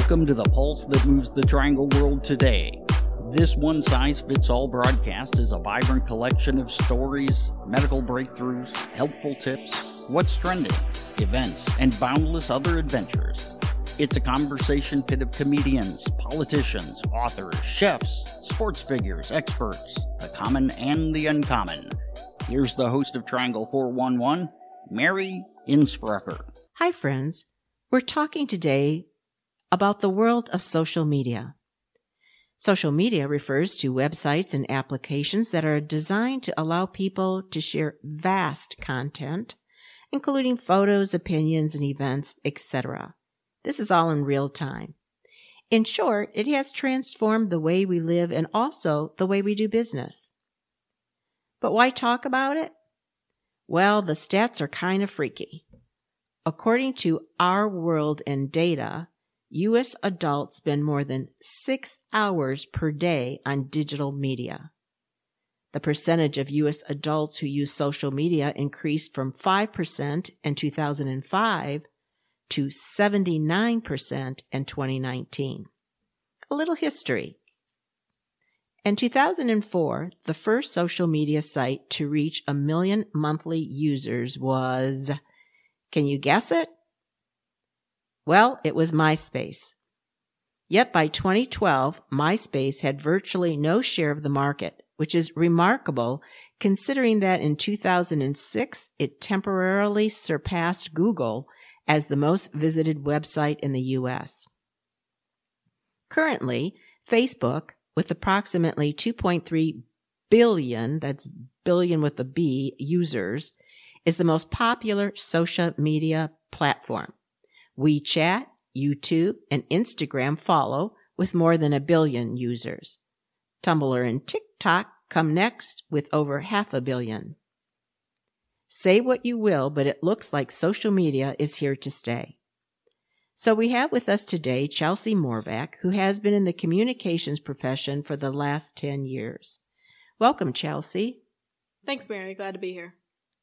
Welcome to the pulse that moves the Triangle world today. This one-size-fits-all broadcast is a vibrant collection of stories, medical breakthroughs, helpful tips, what's trending, events, and boundless other adventures. It's a conversation pit of comedians, politicians, authors, chefs, sports figures, experts, the common and the uncommon. Here's the host of Triangle 411, Mary Innsbrucker. Hi, friends. We're talking today about the world of social media. Social media refers to websites and applications that are designed to allow people to share vast content, including photos, opinions, and events, etc. This is all in real time. In short, it has transformed the way we live and also the way we do business. But why talk about it? Well, the stats are kind of freaky. According to Our World and Data, U.S. adults spend more than 6 hours per day on digital media. The percentage of U.S. adults who use social media increased from 5% in 2005 to 79% in 2019. A little history. In 2004, the first social media site to reach 1 million monthly users was, can you guess it? Well, it was MySpace. Yet by 2012, MySpace had virtually no share of the market, which is remarkable considering that in 2006, it temporarily surpassed Google as the most visited website in the U.S. Currently, Facebook, with approximately 2.3 billion, that's billion with a B, users, is the most popular social media platform. WeChat, YouTube, and Instagram follow with more than 1 billion users. Tumblr and TikTok come next with over 500 million. Say what you will, but it looks like social media is here to stay. So we have with us today Chelsea Morvac, who has been in the communications profession for the last 10 years. Welcome, Chelsea. Thanks, Mary. Glad to be here.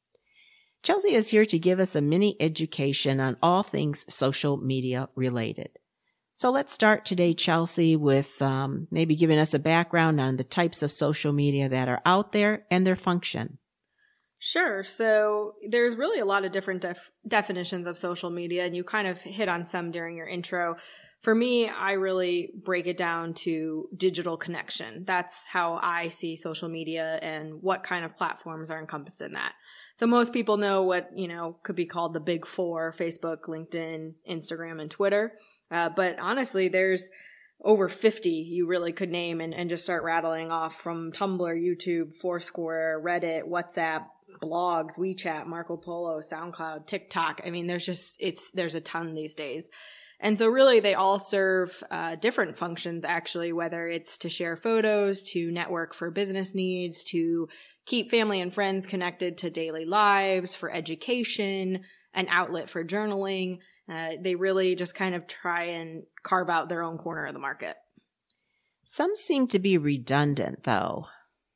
Chelsea is here to give us a mini education on all things social media related. So let's start today, Chelsea, with maybe giving us a background on the types of social media that are out there and their function. Sure. So there's really a lot of different definitions of social media, and you kind of hit on some during your intro. For me, I really break it down to digital connection. That's how I see social media and what kind of platforms are encompassed in that. So most people know what, could be called the big four: Facebook, LinkedIn, Instagram, and Twitter. But honestly, there's over 50 you really could name and just start rattling off, from Tumblr, YouTube, Foursquare, Reddit, WhatsApp, blogs, WeChat, Marco Polo, SoundCloud, TikTok. I mean, there's a ton these days. And so really they all serve different functions, actually, whether it's to share photos, to network for business needs, to keep family and friends connected to daily lives, for education, an outlet for journaling. They really just kind of try and carve out their own corner of the market. Some seem to be redundant, though.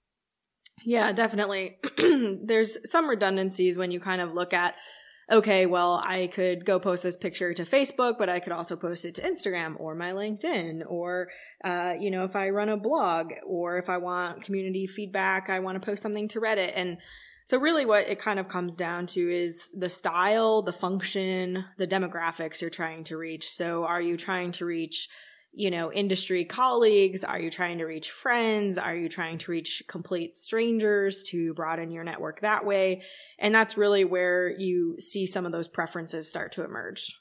Yeah, definitely. There's some redundancies when you kind of look at, okay, well, I could go post this picture to Facebook, but I could also post it to Instagram or my LinkedIn, or, if I run a blog, or if I want community feedback, I want to post something to Reddit. And so really what it kind of comes down to is the style, the function, the demographics you're trying to reach. So are you trying to reach industry colleagues? Are you trying to reach friends? Are you trying to reach complete strangers to broaden your network that way? And that's really where you see some of those preferences start to emerge.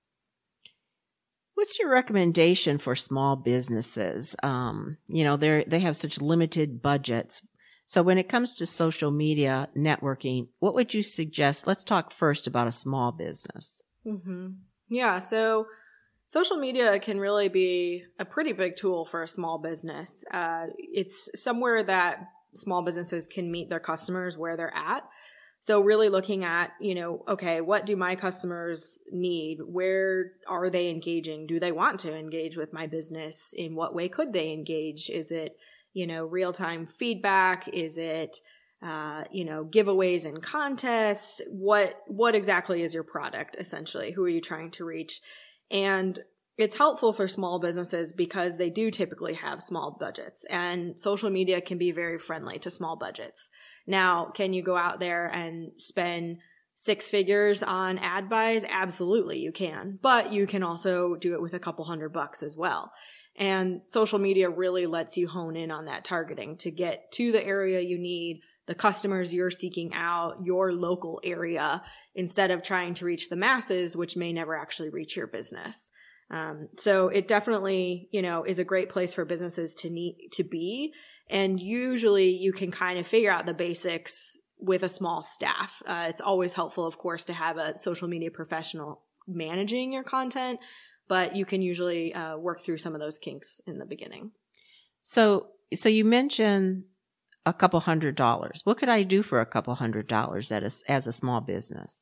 What's your recommendation for small businesses? They have such limited budgets. So when it comes to social media networking, what would you suggest? Let's talk first about a small business. Mm-hmm. Yeah, so social media can really be a pretty big tool for a small business. It's somewhere that small businesses can meet their customers where they're at. So really looking at, okay, what do my customers need? Where are they engaging? Do they want to engage with my business? In what way could they engage? Is it, real-time feedback? Is it, giveaways and contests? What exactly is your product, essentially? Who are you trying to reach? And it's helpful for small businesses because they do typically have small budgets, and social media can be very friendly to small budgets. Now, can you go out there and spend 6 figures on ad buys? Absolutely, you can. But you can also do it with a couple $100 as well. And social media really lets you hone in on that targeting to get to the area you need, the customers you're seeking out, your local area, instead of trying to reach the masses, which may never actually reach your business. So it definitely, is a great place for businesses to need to be. And usually you can kind of figure out the basics with a small staff. It's always helpful, of course, to have a social media professional managing your content, but you can usually work through some of those kinks in the beginning. So you mentioned a couple $100. What could I do for a couple $100 as a small business?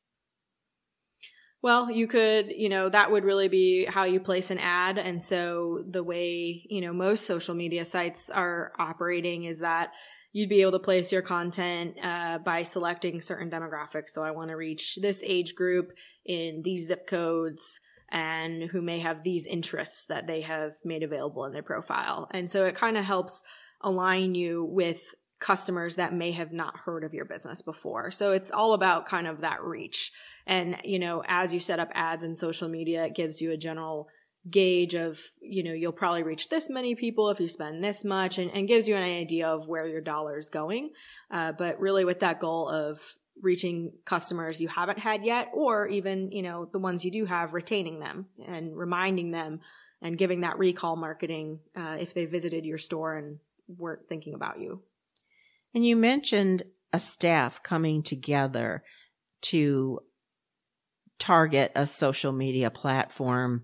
Well, you could, that would really be how you place an ad. And so the way, most social media sites are operating is that you'd be able to place your content by selecting certain demographics. So I want to reach this age group in these zip codes and who may have these interests that they have made available in their profile. And so it kind of helps align you with customers that may have not heard of your business before. So it's all about kind of that reach. And, as you set up ads in social media, it gives you a general gauge of, you'll probably reach this many people if you spend this much, and gives you an idea of where your dollar is going. But really with that goal of reaching customers you haven't had yet, or even, the ones you do have, retaining them and reminding them and giving that recall marketing if they visited your store and weren't thinking about you. And you mentioned a staff coming together to target a social media platform.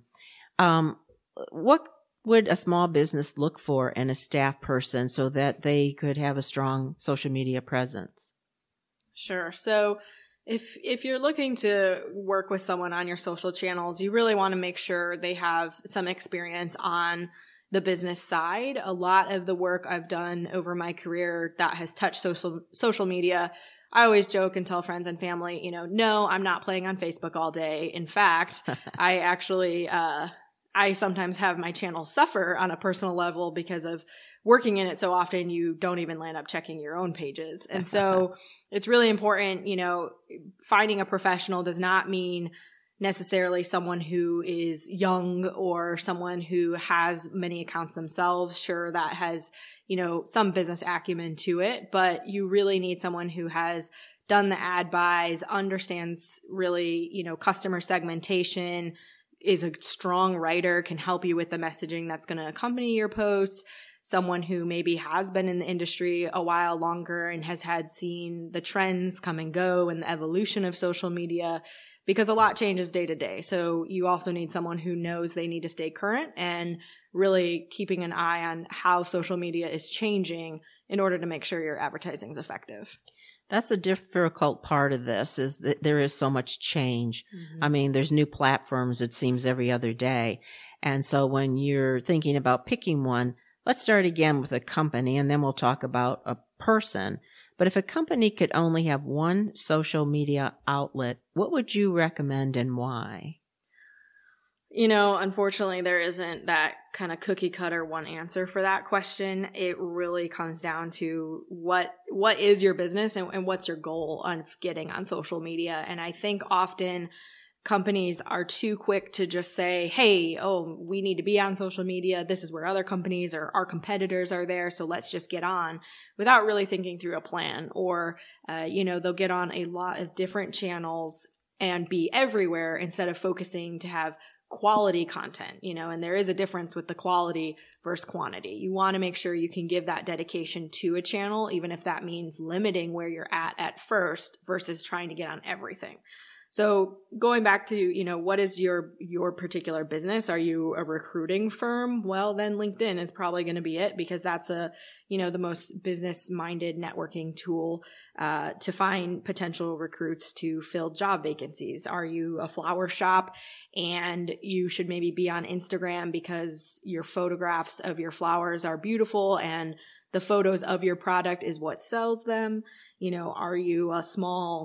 What would a small business look for in a staff person so that they could have a strong social media presence? Sure. So if you're looking to work with someone on your social channels, you really want to make sure they have some experience on the business side. A lot of the work I've done over my career that has touched social media, I always joke and tell friends and family, no, I'm not playing on Facebook all day. In fact, I actually, I sometimes have my channel suffer on a personal level because of working in it so often you don't even land up checking your own pages. And so it's really important, finding a professional does not mean necessarily someone who is young or someone who has many accounts themselves. Sure, that has, some business acumen to it, but you really need someone who has done the ad buys, understands really, customer segmentation, is a strong writer, can help you with the messaging that's going to accompany your posts, someone who maybe has been in the industry a while longer and has seen the trends come and go and the evolution of social media, because a lot changes day to day. So you also need someone who knows they need to stay current and really keeping an eye on how social media is changing in order to make sure your advertising is effective. That's a difficult part of this, is that there is so much change. Mm-hmm. I mean, there's new platforms, it seems, every other day. And so when you're thinking about picking one, let's start again with a company, and then we'll talk about a person. But if a company could only have one social media outlet, what would you recommend and why? Unfortunately, there isn't that kind of cookie cutter one answer for that question. It really comes down to what is your business and what's your goal on getting on social media. And I think often companies are too quick to just say, hey, we need to be on social media. This is where other companies or our competitors are there, so let's just get on, without really thinking through a plan. Or, they'll get on a lot of different channels and be everywhere instead of focusing to have quality content, and there is a difference with the quality versus quantity. You want to make sure you can give that dedication to a channel, even if that means limiting where you're at first versus trying to get on everything. So going back to, what is your particular business? Are you a recruiting firm? Well, then LinkedIn is probably going to be it, because that's the most business-minded networking tool to find potential recruits to fill job vacancies. Are you a flower shop and you should maybe be on Instagram because your photographs of your flowers are beautiful and the photos of your product is what sells them? Are you a small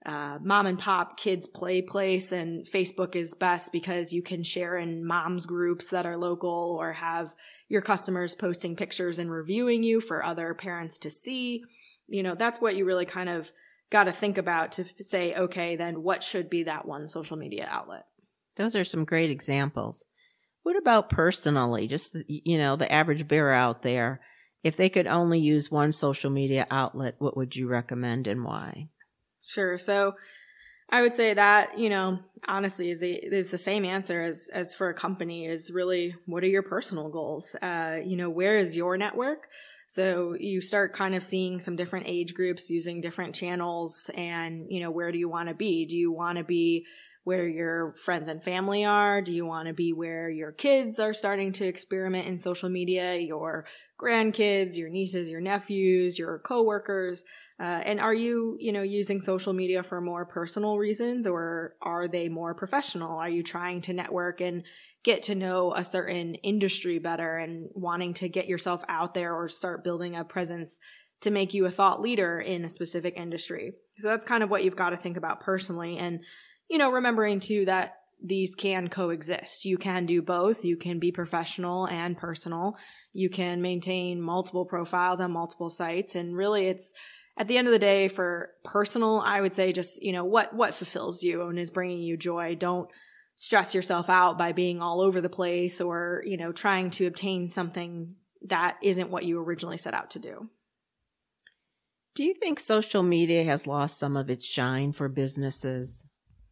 mom and pop kids play place, and Facebook is best because you can share in moms groups that are local or have your customers posting pictures and reviewing you for other parents to see. That's what you really kind of got to think about to say, okay, then what should be that one social media outlet? Those are some great examples. What about personally, just, the average bear out there? If they could only use one social media outlet, what would you recommend and why? Sure. So I would say that, honestly is the same answer as for a company, is really, what are your personal goals? Where is your network? So you start kind of seeing some different age groups using different channels, and, where do you want to be? Do you want to be where your friends and family are? Do you want to be where your kids are starting to experiment in social media, your grandkids, your nieces, your nephews, your coworkers? And are you, using social media for more personal reasons, or are they more professional? Are you trying to network and get to know a certain industry better and wanting to get yourself out there or start building a presence to make you a thought leader in a specific industry? So that's kind of what you've got to think about personally. And remembering too that these can coexist. You can do both. You can be professional and personal. You can maintain multiple profiles on multiple sites. And really, it's at the end of the day, for personal, I would say just, what fulfills you and is bringing you joy. Don't stress yourself out by being all over the place or, trying to obtain something that isn't what you originally set out to do. Do you think social media has lost some of its shine for businesses?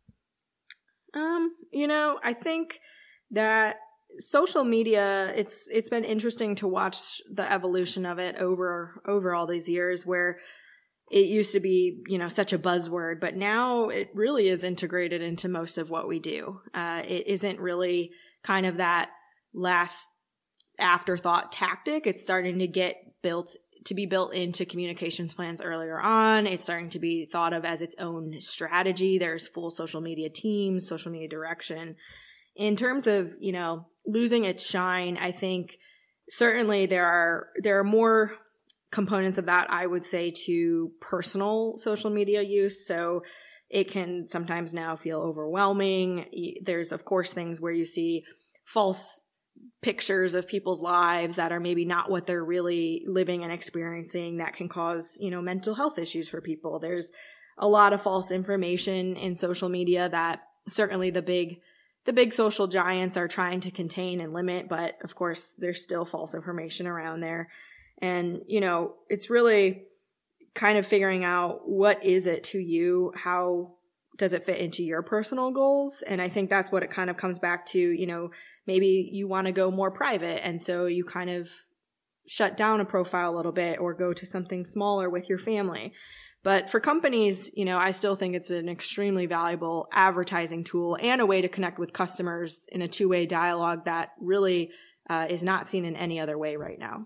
I think that social media, it's been interesting to watch the evolution of it over all these years, where it used to be, such a buzzword, but now it really is integrated into most of what we do. It isn't really kind of that last afterthought tactic. It's starting to get built into communications plans earlier on. It's starting to be thought of as its own strategy. There's full social media teams, social media direction. In terms of, losing its shine, I think certainly there are more components of that, I would say, to personal social media use. So it can sometimes now feel overwhelming. There's, of course, things where you see false pictures of people's lives that are maybe not what they're really living and experiencing, that can cause, mental health issues for people. There's a lot of false information in social media that certainly the big social giants are trying to contain and limit, but of course there's still false information around there. And, it's really kind of figuring out, what is it to you? How does it fit into your personal goals? And I think that's what it kind of comes back to. Maybe you want to go more private, and so you kind of shut down a profile a little bit or go to something smaller with your family. But for companies, I still think it's an extremely valuable advertising tool and a way to connect with customers in a two-way dialogue that really is not seen in any other way right now.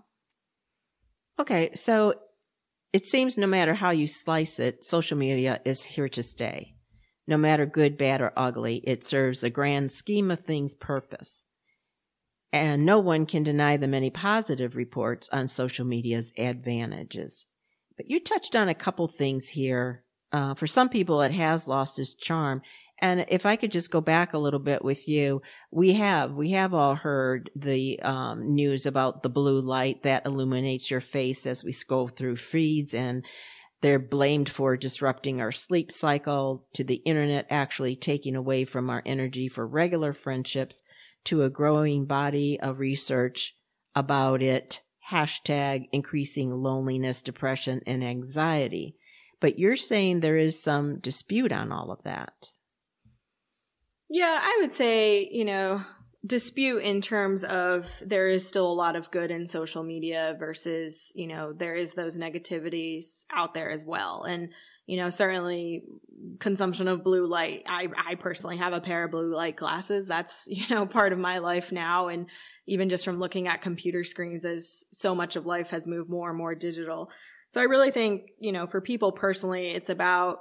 Okay, so it seems no matter how you slice it, social media is here to stay. No matter good, bad, or ugly, it serves a grand scheme of things purpose. And no one can deny the many positive reports on social media's advantages. But you touched on a couple things here. For some people, it has lost its charm. And if I could just go back a little bit with you, we have all heard the news about the blue light that illuminates your face as we scroll through feeds, and they're blamed for disrupting our sleep cycle, to the internet actually taking away from our energy for regular friendships, to a growing body of research about it, #increasing loneliness, depression, and anxiety. But you're saying there is some dispute on all of that. Yeah, I would say, dispute in terms of there is still a lot of good in social media versus, there is those negativities out there as well. And, certainly consumption of blue light. I personally have a pair of blue light glasses. That's, part of my life now. And even just from looking at computer screens, as so much of life has moved more and more digital. So I really think, for people personally, it's about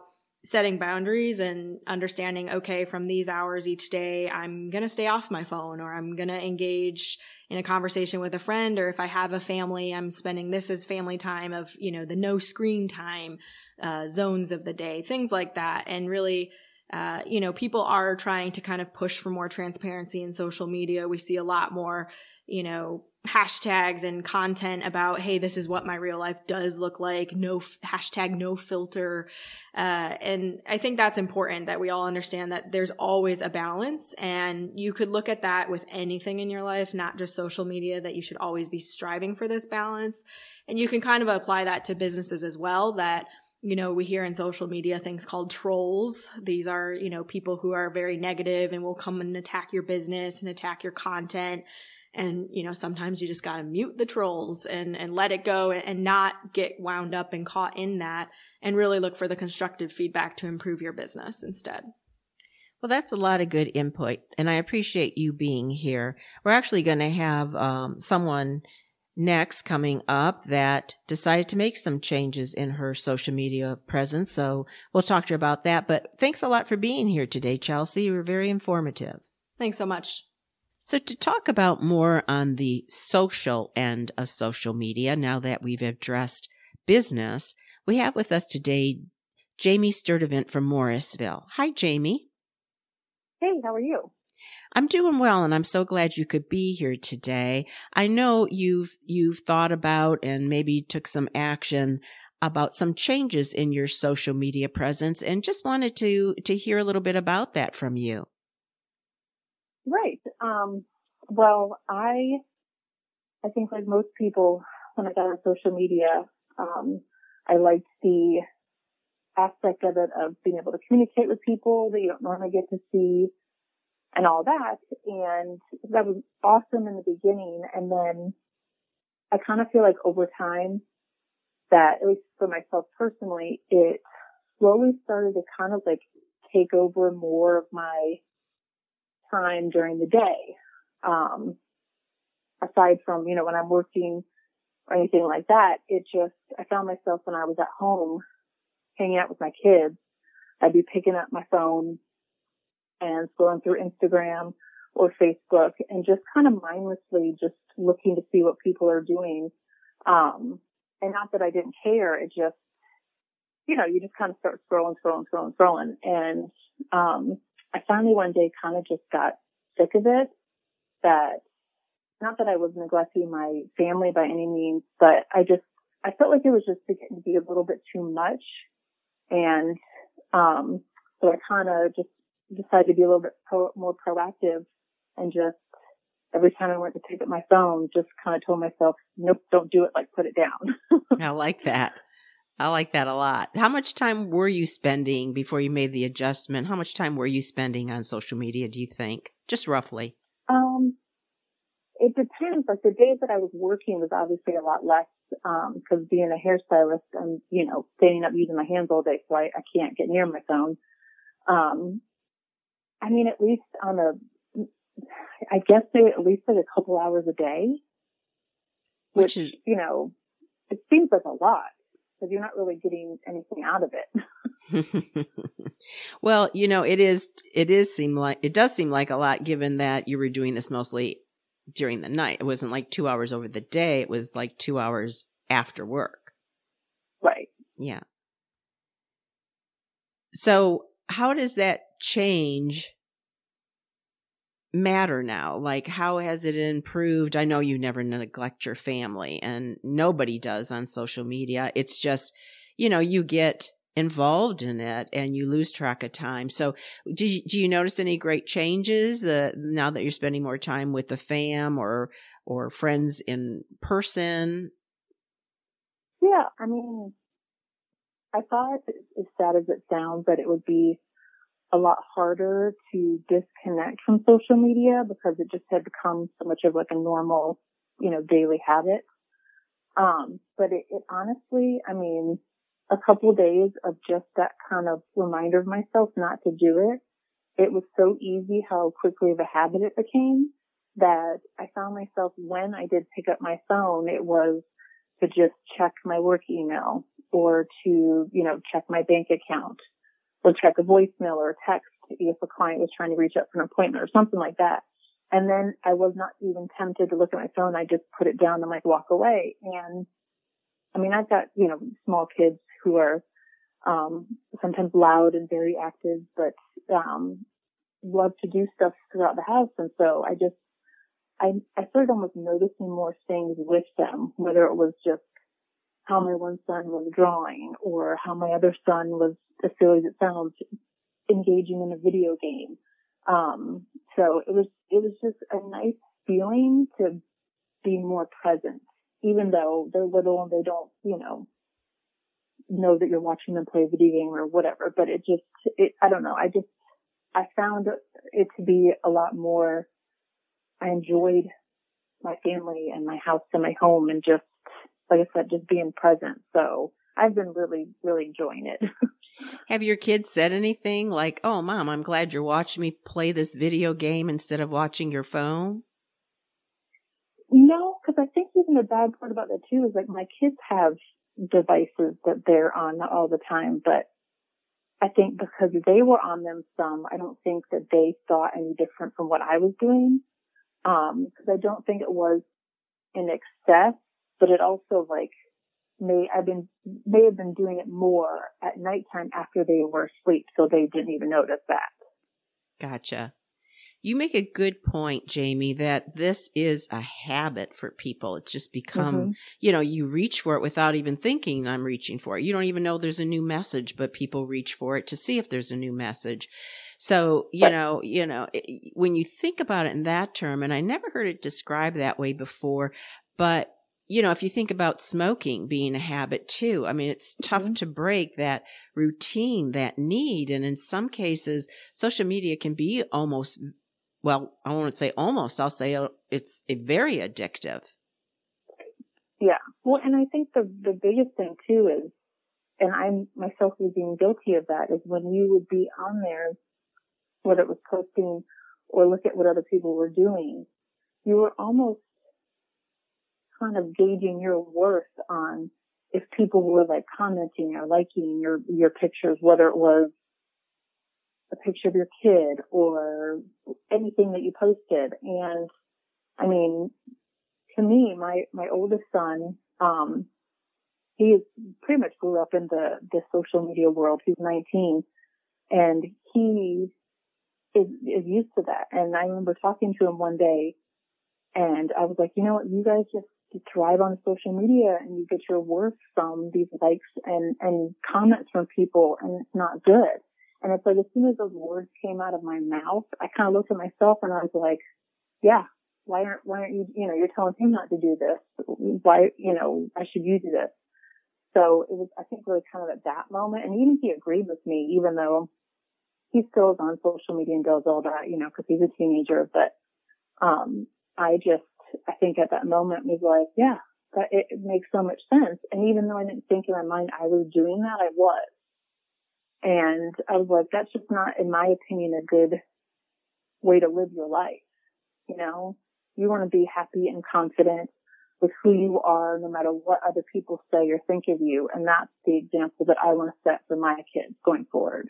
setting boundaries and understanding, okay, from these hours each day, I'm going to stay off my phone, or I'm going to engage in a conversation with a friend, or if I have a family, I'm spending this as family time of, the no screen time zones of the day, things like that. And really, people are trying to kind of push for more transparency in social media. We see a lot more, hashtags and content about, hey, this is what my real life does look like. No hashtag, no filter. And I think that's important that we all understand that there's always a balance, and you could look at that with anything in your life, not just social media, that you should always be striving for this balance. And you can kind of apply that to businesses as well, that we hear in social media things called trolls. These are, people who are very negative and will come and attack your business and attack your content. And, sometimes you just got to mute the trolls and let it go and not get wound up and caught in that, and really look for the constructive feedback to improve your business instead. Well, that's a lot of good input, and I appreciate you being here. We're actually going to have someone next coming up that decided to make some changes in her social media presence. So we'll talk to her about that. But thanks a lot for being here today, Chelsea. You were very informative. Thanks so much. So to talk about more on the social end of social media, now that we've addressed business, we have with us today Jamie Sturdivant from Morrisville. Hi, Jamie. Hey, how are you? I'm doing well, and I'm so glad you could be here today. I know you've thought about and maybe took some action about some changes in your social media presence, and just wanted to hear a little bit about that from you. Right. Well, I think like most people, when I got on social media, I liked the aspect of it of being able to communicate with people that you don't normally get to see and all that. And that was awesome in the beginning. And then I kind of feel like over time that, at least for myself personally, it slowly started to kind of like take over more of my time during the day. Aside from, when I'm working or anything like that, I found myself when I was at home hanging out with my kids, I'd be picking up my phone and scrolling through Instagram or Facebook and just kind of mindlessly just looking to see what people are doing. And not that I didn't care. It just, you just kind of start scrolling. And, I finally one day kind of just got sick of it, that not that I was neglecting my family by any means, but I felt like it was just getting to be a little bit too much. And, so I kind of just decided to be a little bit more proactive, and just every time I went to pick up my phone, just kind of told myself, nope, don't do it. Like, put it down. I like that. I like that a lot. How much time were you spending before you made the adjustment? How much time were you spending on social media, do you think? Just roughly. It depends. Like, the days that I was working was obviously a lot less, because being a hairstylist, I'm, standing up using my hands all day, so I can't get near my phone. I mean, at least I guess at least like a couple hours a day, which is, it seems like a lot, because you're not really getting anything out of it. Well, it does seem like a lot, given that you were doing this mostly during the night. It wasn't like 2 hours over the day. It was like 2 hours after work. Right. Yeah. So how does that change matter now? Like, how has it improved? I know you never neglect your family, and nobody does on social media. It's just, you get involved in it and you lose track of time. So do you notice any great changes now that you're spending more time with the fam or friends in person? Yeah, I mean, I thought, as sad as it sounds, that it would be a lot harder to disconnect from social media, because it just had become so much of like a normal, daily habit. But it honestly, I mean, a couple of days of just that kind of reminder of myself not to do it, it was so easy how quickly of a habit it became, that I found myself, when I did pick up my phone, it was to just check my work email, or to, check my bank account, or check a voicemail or a text if a client was trying to reach out for an appointment or something like that. And then I was not even tempted to look at my phone. I just put it down and like walk away. And I mean, I've got, small kids who are, sometimes loud and very active, but, love to do stuff throughout the house. And so I started almost noticing more things with them, whether it was just how my one son was drawing or how my other son was, as silly as it sounds, engaging in a video game. So it was just a nice feeling to be more present, even though they're little and they don't, know that you're watching them play a video game or whatever. But I don't know. I found it to be a lot more, I enjoyed my family and my house and my home and just, like I said, just being present. So I've been really, really enjoying it. Have your kids said anything like, "Oh, Mom, I'm glad you're watching me play this video game instead of watching your phone"? No, because I think even the bad part about that too is like my kids have devices that they're on all the time, but I think because they were on them some, I don't think that they thought any different from what I was doing. Because I don't think it was in excess, but it also may have been doing it more at nighttime after they were asleep, so they didn't even notice that. Gotcha. You make a good point, Jamie, that this is a habit for people. It's just become, you reach for it without even thinking I'm reaching for it. You don't even know there's a new message, but people reach for it to see if there's a new message. So, when you think about it in that term, and I never heard it described that way before, but if you think about smoking being a habit too, I mean, it's tough to break that routine, that need. And in some cases, social media can be almost, well, I won't say almost, I'll say it's very addictive. Yeah. Well, and I think the biggest thing too is, and I'm myself was being guilty of that, is when you would be on there, whether it was posting or look at what other people were doing, you were almost kind of gauging your worth on if people were commenting or liking your pictures, whether it was a picture of your kid or anything that you posted. And I mean, to me, my oldest son, he pretty much grew up in the social media world. He's 19 and he is used to that. And I remember talking to him one day and I was like, you know what, you guys just thrive on social media and you get your worth from these likes and comments from people, and it's not good. And it's like, as soon as those words came out of my mouth, I kind of looked at myself and I was like, yeah, why aren't you, you're telling him not to do this. Why, why should you do this? So it was, I think, really kind of at that moment. And even he agreed with me, even though he still is on social media and does all that, cause he's a teenager. But, I think at that moment was like, yeah, that it makes so much sense. And even though I didn't think in my mind I was doing that, I was. And I was like, that's just not, in my opinion, a good way to live your life. You want to be happy and confident with who you are, no matter what other people say or think of you. And that's the example that I want to set for my kids going forward.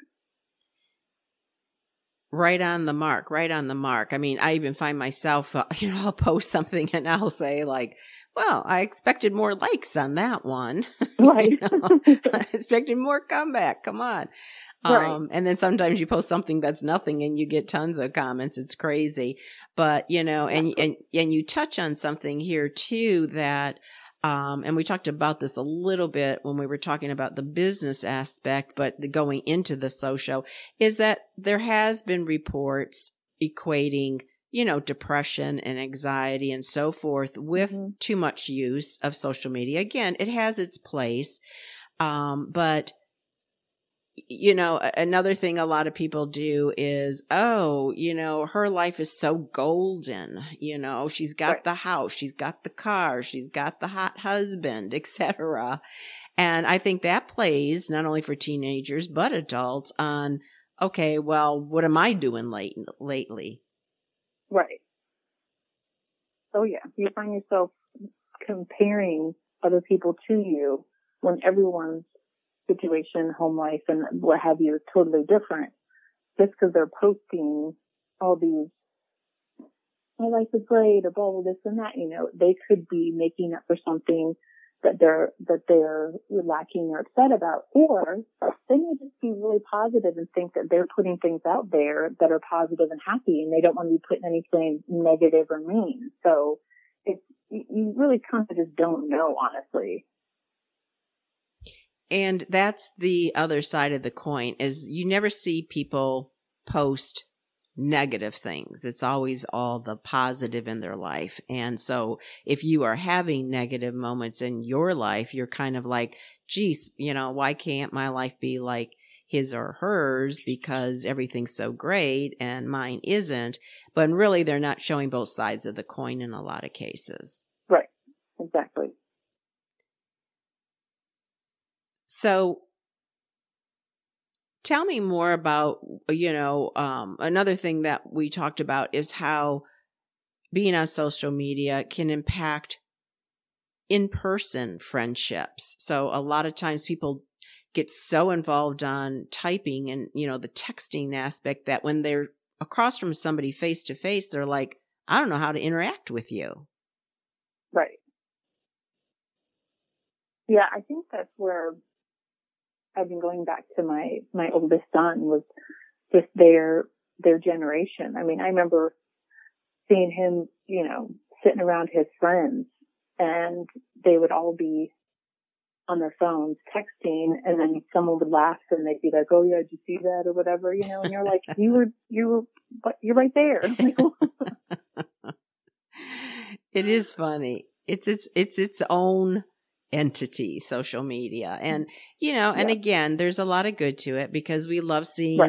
Right on the mark, right on the mark. I mean, I even find myself, I'll post something and I'll say well, I expected more likes on that one. Right. I expected more comeback. Come on. Right. And then sometimes you post something that's nothing and you get tons of comments. It's crazy. But, and you touch on something here too that, and we talked about this a little bit when we were talking about the business aspect, but going into the social is that there has been reports equating, depression and anxiety and so forth with too much use of social media. Again, it has its place. But another thing a lot of people do is, her life is so golden. She's got the house, she's got the car, she's got the hot husband, etc. And I think that plays not only for teenagers, but adults on, okay, well, what am I doing lately? Right. Oh yeah. You find yourself comparing other people to you when everyone's situation, home life, and what have you is totally different. Just because they're posting all these, my life is great, or blah, blah, this and that, they could be making up for something that they're lacking or upset about, or they may just be really positive and think that they're putting things out there that are positive and happy, and they don't want to be putting anything negative or mean. So you really kind of just don't know, honestly. And that's the other side of the coin, is you never see people post negative things. It's always all the positive in their life. And so if you are having negative moments in your life, you're kind of like, geez, why can't my life be like his or hers, because everything's so great and mine isn't? But really, they're not showing both sides of the coin in a lot of cases. Right. Exactly. So tell me more about, another thing that we talked about is how being on social media can impact in-person friendships. So a lot of times people get so involved on typing and, the texting aspect, that when they're across from somebody face to face, they're like, I don't know how to interact with you. Right. Yeah, I think that's where I've been going back to my oldest son, was just their generation. I mean, I remember seeing him, sitting around his friends, and they would all be on their phones texting, and then someone would laugh and they'd be like, "Oh yeah, did you see that?" or whatever, and you're like, you're right there. It is funny. It's its own entity, social media. And, and again, there's a lot of good to it, because we love seeing,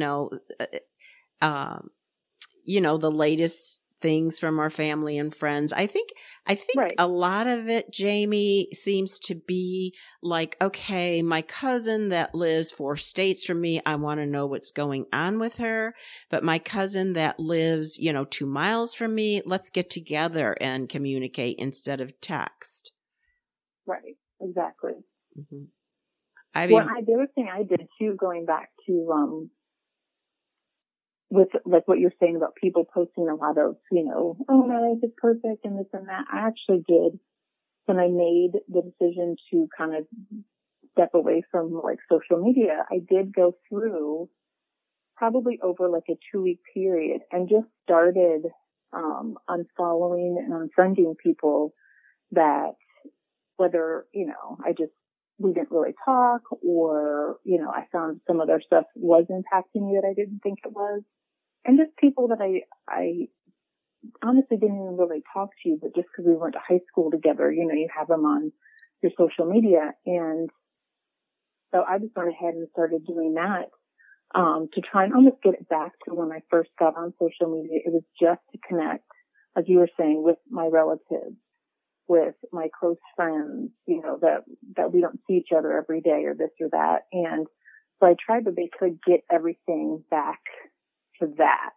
the latest things from our family and friends. I think right. A lot of it, Jamie, seems to be like, okay, my cousin that lives 4 states from me, I want to know what's going on with her. But my cousin that lives, 2 miles from me, let's get together and communicate instead of text. Right, exactly. Mm-hmm. The other thing I did too, going back to with like what you're saying about people posting a lot of, oh, my life is perfect and this and that. I actually did, when I made the decision to kind of step away from like social media, I did go through probably over like a 2-week period and just started unfollowing and unfriending people that, whether, we didn't really talk, or, I found some other stuff was impacting me that I didn't think it was. And just people that I honestly didn't even really talk to, but just because we went to high school together, you have them on your social media. And so I just went ahead and started doing that, to try and almost get it back to when I first got on social media. It was just to connect, like you were saying, with my relatives, with my close friends, that we don't see each other every day, or this or that. And so I tried to basically get everything back to that.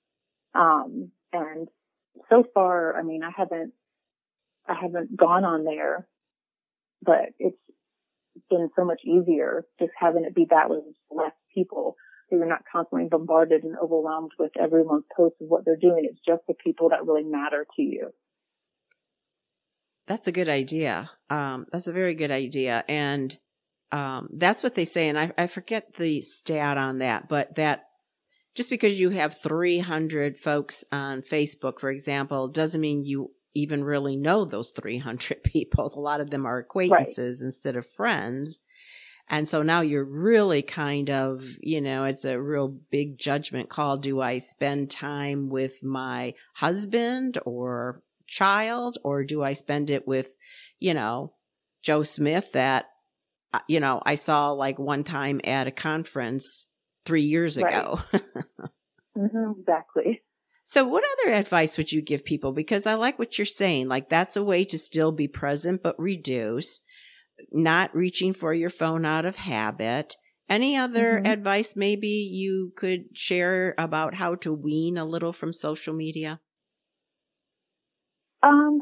And so far, I mean, I haven't gone on there, but it's been so much easier just having it be that with less people, so you're not constantly bombarded and overwhelmed with everyone's posts of what they're doing. It's just the people that really matter to you. That's a good idea. That's a very good idea. And that's what they say. And I forget the stat on that, but that just because you have 300 folks on Facebook, for example, doesn't mean you even really know those 300 people. A lot of them are acquaintances instead of friends. And so now you're really kind of, it's a real big judgment call. Do I spend time with my husband or child, or do I spend it with, Joe Smith that, I saw like one time at a conference 3 years ago? Exactly. So what other advice would you give people? Because I like what you're saying. Like, that's a way to still be present, but reduce, not reaching for your phone out of habit. Any other advice maybe you could share about how to wean a little from social media?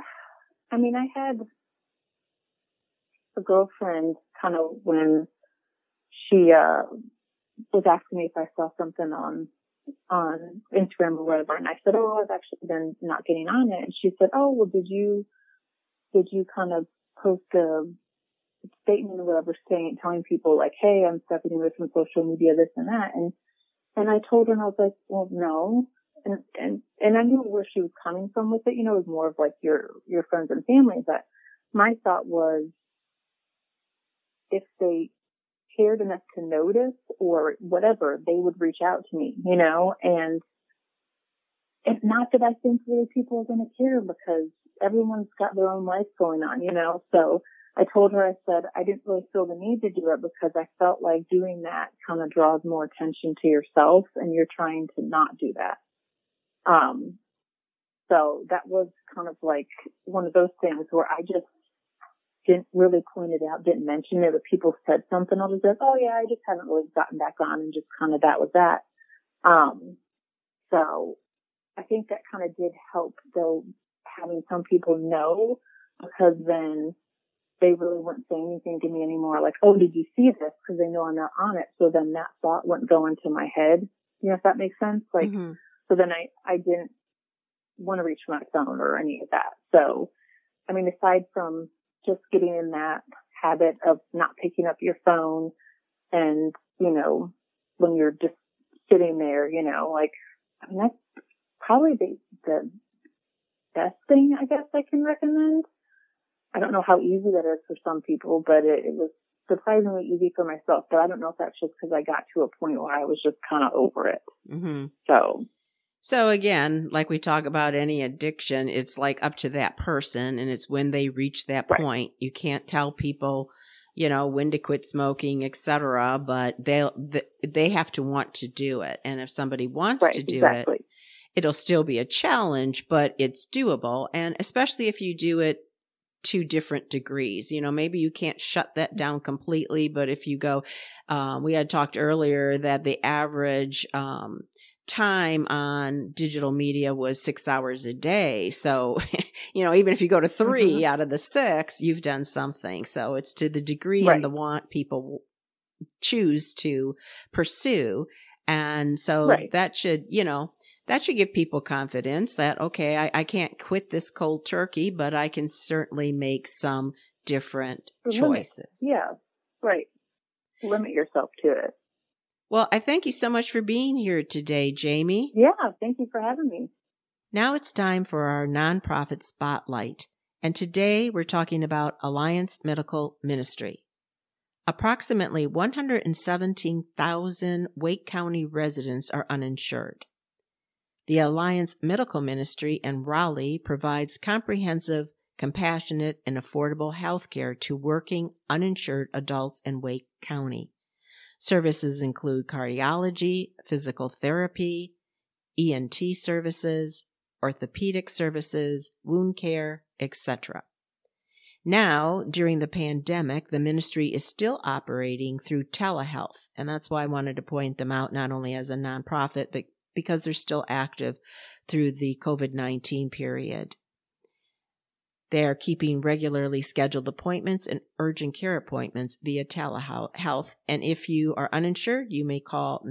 I mean, I had a girlfriend kind of when she was asking me if I saw something on Instagram or whatever, and I said, oh, I've actually been not getting on it. And she said, oh, well, did you kind of post a statement or whatever telling people like, hey, I'm stepping away from social media, this and that? And I told her, and I was like, well, no. And I knew where she was coming from with it. You know, it was more of like your friends and family. But my thought was, if they cared enough to notice or whatever, they would reach out to me, you know, and it's not that I think really people are going to care, because everyone's got their own life going on, you know. So I told her, I said, I didn't really feel the need to do it because I felt like doing that kind of draws more attention to yourself, and you're trying to not do that. So that was kind of like one of those things where I just didn't really point it out, didn't mention it, but people said something, I was like, oh yeah, I just haven't really gotten back on, and just kind of that was that. So I think that kind of did help, though, having some people know, because then they really wouldn't say anything to me anymore, like, oh, did you see this? Because they know I'm not on it. So then that thought wouldn't go into my head. You know, if that makes sense? Like, Mm-hmm. So then I didn't want to reach my phone or any of that. So, I mean, aside from just getting in that habit of not picking up your phone, and, you know, when you're just sitting there, you know, like, I mean, that's probably the best thing I guess I can recommend. I don't know how easy that is for some people, but it was surprisingly easy for myself. But I don't know if that's just because I got to a point where I was just kind of over it. Mm-hmm. So again, like we talk about any addiction, it's like up to that person, and it's when they reach that point. You can't tell people, you know, when to quit smoking, etc. But they have to want to do it. And if somebody wants to do it, it'll still be a challenge, but it's doable. And especially if you do it to different degrees, you know, maybe you can't shut that down completely, but if you go, we had talked earlier that the average time on digital media was 6 hours a day. So, you know, even if you go to 3 out of the 6, you've done something. So it's to the degree and the want people choose to pursue. And so that should, you know, that should give people confidence that, okay, I can't quit this cold turkey, but I can certainly make some different choices. Yeah, right. Limit yourself to it. Well, I thank you so much for being here today, Jamie. Yeah, thank you for having me. Now it's time for our nonprofit spotlight. And today we're talking about Alliance Medical Ministry. Approximately 117,000 Wake County residents are uninsured. The Alliance Medical Ministry in Raleigh provides comprehensive, compassionate, and affordable health care to working uninsured adults in Wake County. Services include cardiology, physical therapy, ENT services, orthopedic services, wound care, etc. Now, during the pandemic, the ministry is still operating through telehealth, and that's why I wanted to point them out not only as a nonprofit, but because they're still active through the COVID-19 period. They are keeping regularly scheduled appointments and urgent care appointments via telehealth. And if you are uninsured, you may call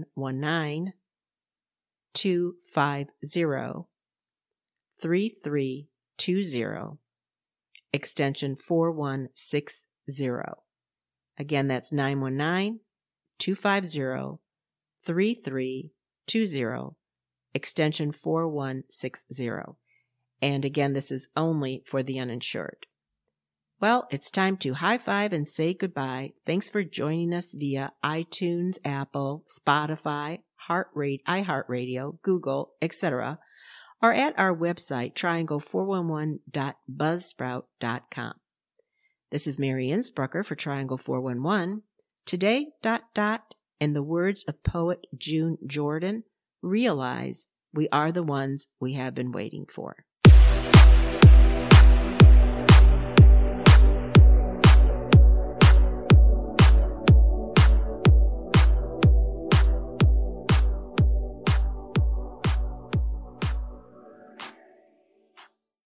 919-250-3320, extension 4160. Again, that's 919-250-3320, extension 4160. And again, this is only for the uninsured. Well, it's time to high five and say goodbye. Thanks for joining us via iTunes, Apple, Spotify, iHeartRadio, Google, etc., or at our website, triangle411.buzzsprout.com. This is Mary Innsbrucker for Triangle 411. Today, ... in the words of poet June Jordan, realize we are the ones we have been waiting for.